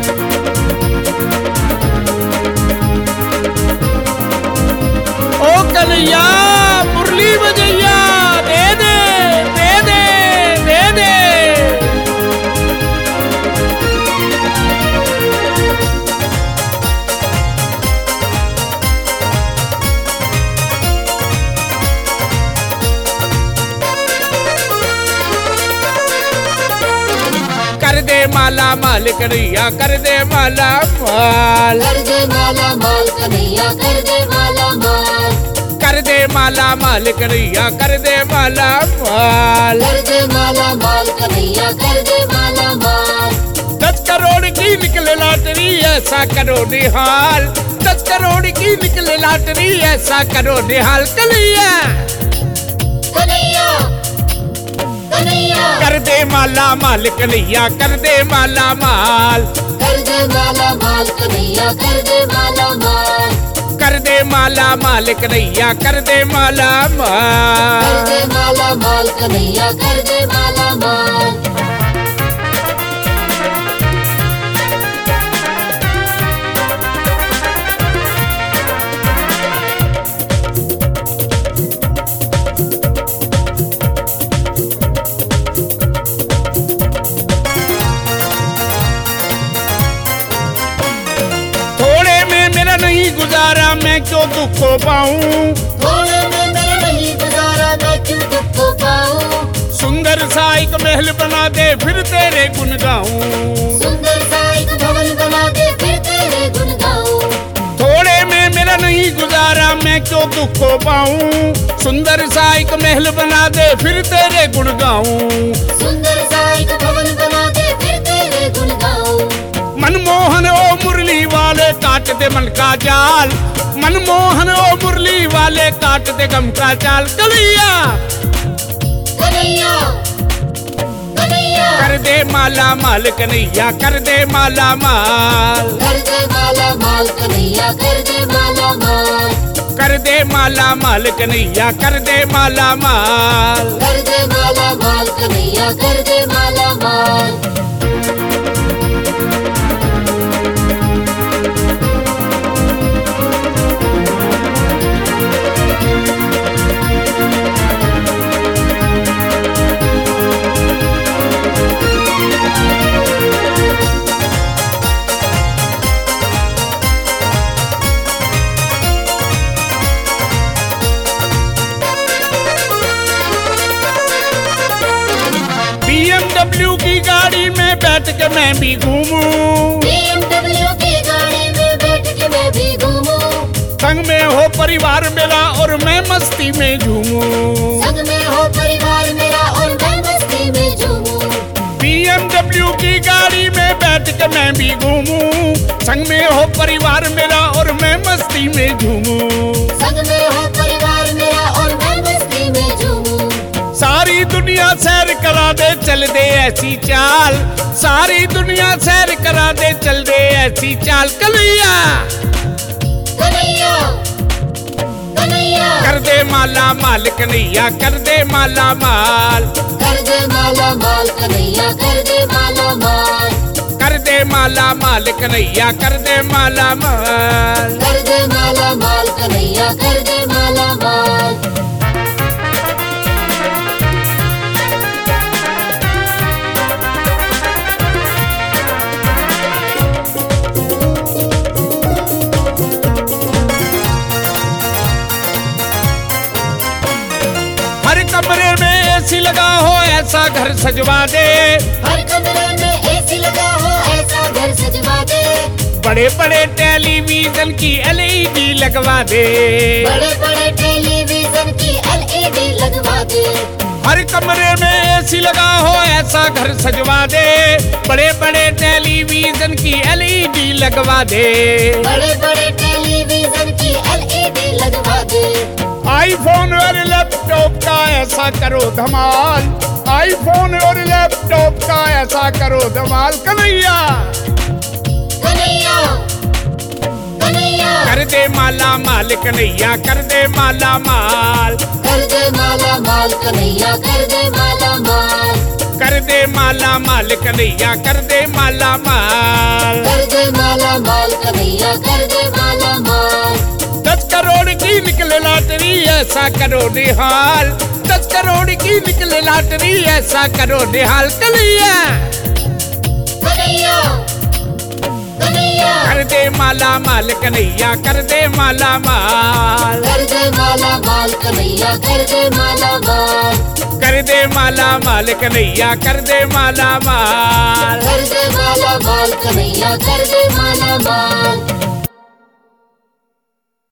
ओ कन्हैया मुरली बजैया दे दे दे दे दे दे। कर दे माला माल कन्हैया कर दे माला माल, कर दे माला माल कन्हैया कर दे माला माल, कर दे माला माल कन्हैया कर दे माला माल। कर दे माला माल कन्हैया कर दे माला माल। 10 करोड़ की निकले लॉटरी ऐसा करो निहाल, 10 करोड़ की निकले लॉटरी ऐसा करो निहाल। कन्हैया कन्हैया कन्हैया कर दे माला माल कन्हैया कर दे माला माल, कर दे माला माल कन्हैया कर दे माला माल, कर दे माला माल कन्हैया कर दे माला कर माल। दे माला माल कन्हैया कर दे माला माल। थोड़े में मेरा नहीं गुजारा मैं क्यों दुख को पाऊं, थोड़े में मेरा नहीं गुजारा मैं क्यों दुख को पाऊं। सुंदर सा एक महल बना दे फिर तेरे गुन गाऊं, सुंदर सा एक भवन बना दे फिर तेरे गुण गाऊं। थोड़े में मेरा नहीं गुजारा मैं क्यों दुख को पाऊं, सुंदर सा एक महल बना दे फिर तेरे गुण गाऊं। सुंदर सा एक भवन बना दे फिर तेरे गुण गाऊं। मनमोहन ओ मुरली वाले काट दे मन का जाल, मनमोहन ओ मुरली वाले काट दे गम का जाल। कन्हैया कन्हैया कन्हैया कर दे माला माल कन्हैया कर दे माला माल, कर दे माला माल कन्हैया कर दे माला माल, कर दे माला माल कन्हैया कर दे माला माल। कर दे माला माल कन्हैया कर दे माला माल। BMW की गाड़ी में बैठ के मैं भी घूमूं, BMW की गाड़ी में बैठ के मैं भी घूमूं। संग में हो परिवार मेरा और मैं मस्ती में झूमूं, संग में हो परिवार मेरा और मैं मस्ती में झूमूं। BMW की गाड़ी में बैठ के मैं भी घूमूं, संग में हो परिवार मेरा और मैं मस्ती में झूमूं। संग में हो परिवार मेरा और मैं मस्ती में झूमूं। सारी दुनिया सैर करा दे चल दे ऐसी चाल, सारी दुनिया सैर करा दे चल दे ऐसी चाल। कन्हैया कन्हैया कन्हैया कर दे माला माल कन्हैया कर दे माला माल, कर दे माला माल कन्हैया कर दे माला माल, कर दे माला माल कन्हैया कर दे माला माल। कर दे माला माल कन्हैया कर दे माला माल। हर कमरे में एसी लगा हो ऐसा घर सजवा दे, हर कमरे में एसी लगा हो ऐसा घर सजवा दे। बड़े बड़े टेलीविजन की LED लगवा दे, बड़े बड़े टेलीविजन की LED लगवा दे। हर कमरे में एसी लगा हो ऐसा घर सजवा दे, बड़े बड़े टेलीविजन की LED लगवा दे। बड़े बड़े टेलीविजन की LED लगवा दे। आईफोन और लैपटॉप का ऐसा करो धमाल, आईफोन और लैपटॉप का ऐसा करो धमाल। कन्हैया कन्हैया कन्हैया कर दे माला माल कन्हैया कर दे माला माल, कर दे माला माल कन्हैया कर दे माला माल, कर दे माला माल कन्हैया कर दे माला माल। कर निकले लॉटरी ऐसा करो निहाल, 10 करोड़ की निकले लॉटरी ऐसा करो निहाल। कन्हैया कन्हैया कन्हैया कर दे माला माल, कन्हैया कर दे माला माल, कर दे माला माल कन्हैया कर दे माला माल, कर दे माला माल कन्हैया कर दे माला माल। कर दे माला माल कन्हैया कर दे माला माल।